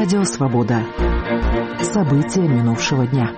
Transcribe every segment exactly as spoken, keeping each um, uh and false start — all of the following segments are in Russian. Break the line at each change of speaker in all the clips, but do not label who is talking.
Радио «Свобода». События минувшего дня.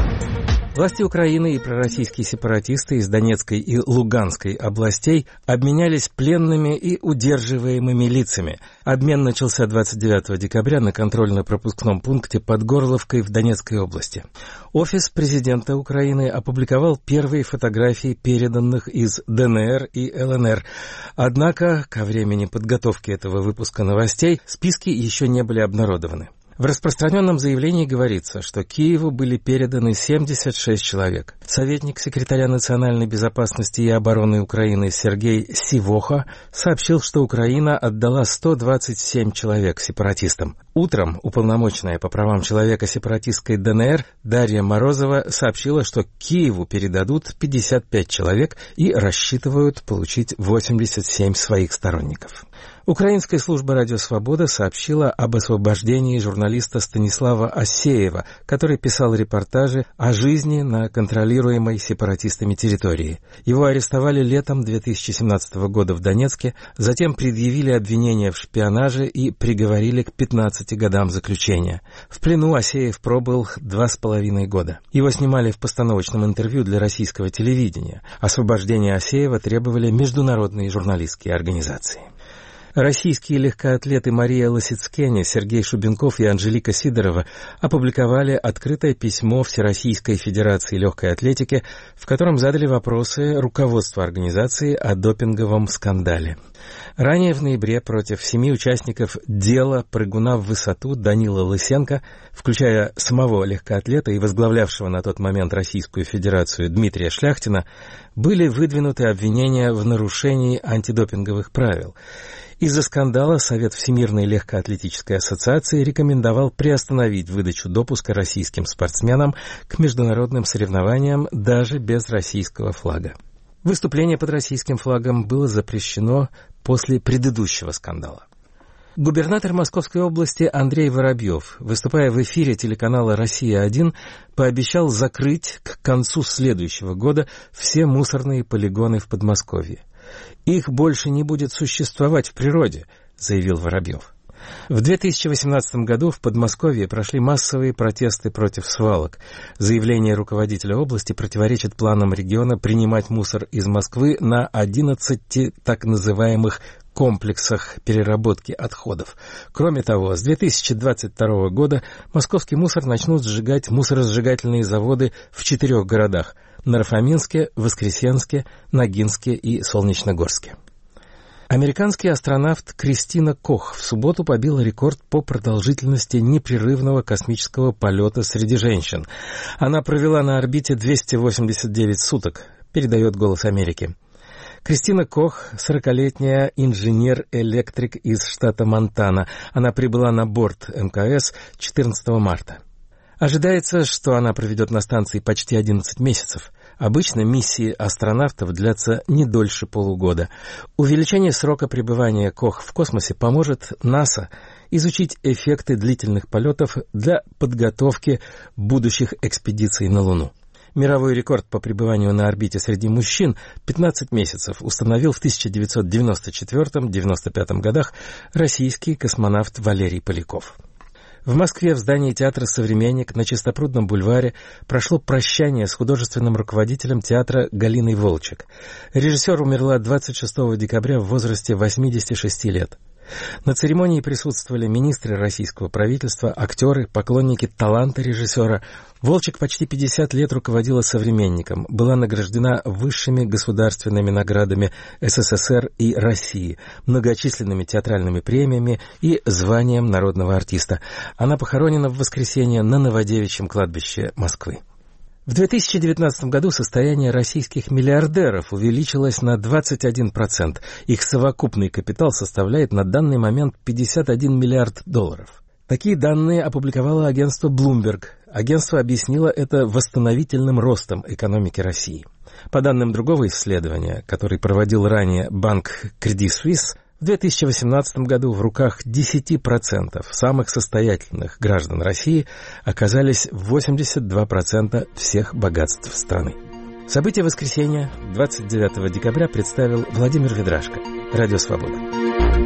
Власти Украины и пророссийские сепаратисты из Донецкой и Луганской областей обменялись пленными и удерживаемыми лицами. Обмен начался двадцать девятого декабря на контрольно-пропускном пункте под Горловкой в Донецкой области. Офис президента Украины опубликовал первые фотографии переданных из ДНР и ЛНР. Однако, ко времени подготовки этого выпуска новостей, списки еще не были обнародованы. В распространенном заявлении говорится, что Киеву были переданы семьдесят шесть человек. Советник секретаря национальной безопасности и обороны Украины Сергей Сивоха сообщил, что Украина отдала сто двадцать семь человек сепаратистам. Утром уполномоченная по правам человека сепаратистской ДНР Дарья Морозова сообщила, что Киеву передадут пятьдесят пять человек и рассчитывают получить восемьдесят семь своих сторонников. Украинская служба «Радио Свобода» сообщила об освобождении журналиста Станислава Асеева, который писал репортажи о жизни на контролируемой сепаратистами территории. Его арестовали летом две тысячи семнадцатого года в Донецке, затем предъявили обвинения в шпионаже и приговорили к пятнадцати годам заключения. В плену Асеев пробыл два с половиной года. Его снимали в постановочном интервью для российского телевидения. Освобождение Асеева требовали международные журналистские организации. Российские легкоатлеты Мария Лосицкеня, Сергей Шубенков и Анжелика Сидорова опубликовали открытое письмо Всероссийской Федерации легкой атлетики, в котором задали вопросы руководству организации о допинговом скандале. Ранее в ноябре против семи участников дела прыгуна в высоту Данила Лысенко, включая самого легкоатлета и возглавлявшего на тот момент Российскую Федерацию Дмитрия Шляхтина, были выдвинуты обвинения в нарушении антидопинговых правил. Из-за скандала Совет Всемирной легкоатлетической ассоциации рекомендовал приостановить выдачу допуска российским спортсменам к международным соревнованиям даже без российского флага. Выступление под российским флагом было запрещено после предыдущего скандала. Губернатор Московской области Андрей Воробьев, выступая в эфире телеканала «Россия-один», пообещал закрыть к концу следующего года все мусорные полигоны в Подмосковье. «Их больше не будет существовать в природе», — заявил Воробьев. В две тысячи восемнадцатом году в Подмосковье прошли массовые протесты против свалок. Заявление руководителя области противоречит планам региона принимать мусор из Москвы на одиннадцати так называемых комплексах переработки отходов. Кроме того, с две тысячи двадцать второго года московский мусор начнут сжигать мусоросжигательные заводы в четырех городах – Нарфаминске, Воскресенске, Ногинске и Солнечногорске. Американский астронавт Кристина Кох в субботу побила рекорд по продолжительности непрерывного космического полета среди женщин. Она провела на орбите двести восемьдесят девять суток, передает «Голос Америки». Кристина Кох — сорокалетняя инженер-электрик из штата Монтана. Она прибыла на борт эм ка эс четырнадцатого марта. Ожидается, что она проведет на станции почти одиннадцать месяцев. Обычно миссии астронавтов длятся не дольше полугода. Увеличение срока пребывания Кох в космосе поможет НАСА изучить эффекты длительных полетов для подготовки будущих экспедиций на Луну. Мировой рекорд по пребыванию на орбите среди мужчин пятнадцать месяцев установил в тысяча девятьсот девяносто четвёртом — девяносто пятом годах российский космонавт Валерий Поляков. В Москве в здании театра «Современник» на Чистопрудном бульваре прошло прощание с художественным руководителем театра Галиной Волчек. Режиссер умерла двадцать шестого декабря в возрасте восьмидесяти шести лет. На церемонии присутствовали министры российского правительства, актеры, поклонники таланта режиссера. Волчек почти пятьдесят лет руководила «Современником», была награждена высшими государственными наградами эс эс эс эр и России, многочисленными театральными премиями и званием народного артиста. Она похоронена в воскресенье на Новодевичьем кладбище Москвы. В две тысячи девятнадцатом году состояние российских миллиардеров увеличилось на двадцать один процент. Их совокупный капитал составляет на данный момент пятьдесят один миллиард долларов. Такие данные опубликовало агентство Bloomberg. Агентство объяснило это восстановительным ростом экономики России. По данным другого исследования, который проводил ранее банк Credit Suisse, в две тысячи восемнадцатом году в руках десяти процентов самых состоятельных граждан России оказались восемьдесят два процента всех богатств страны. События воскресенья двадцать девятого декабря представил Владимир Ведрашко. Радио «Свобода».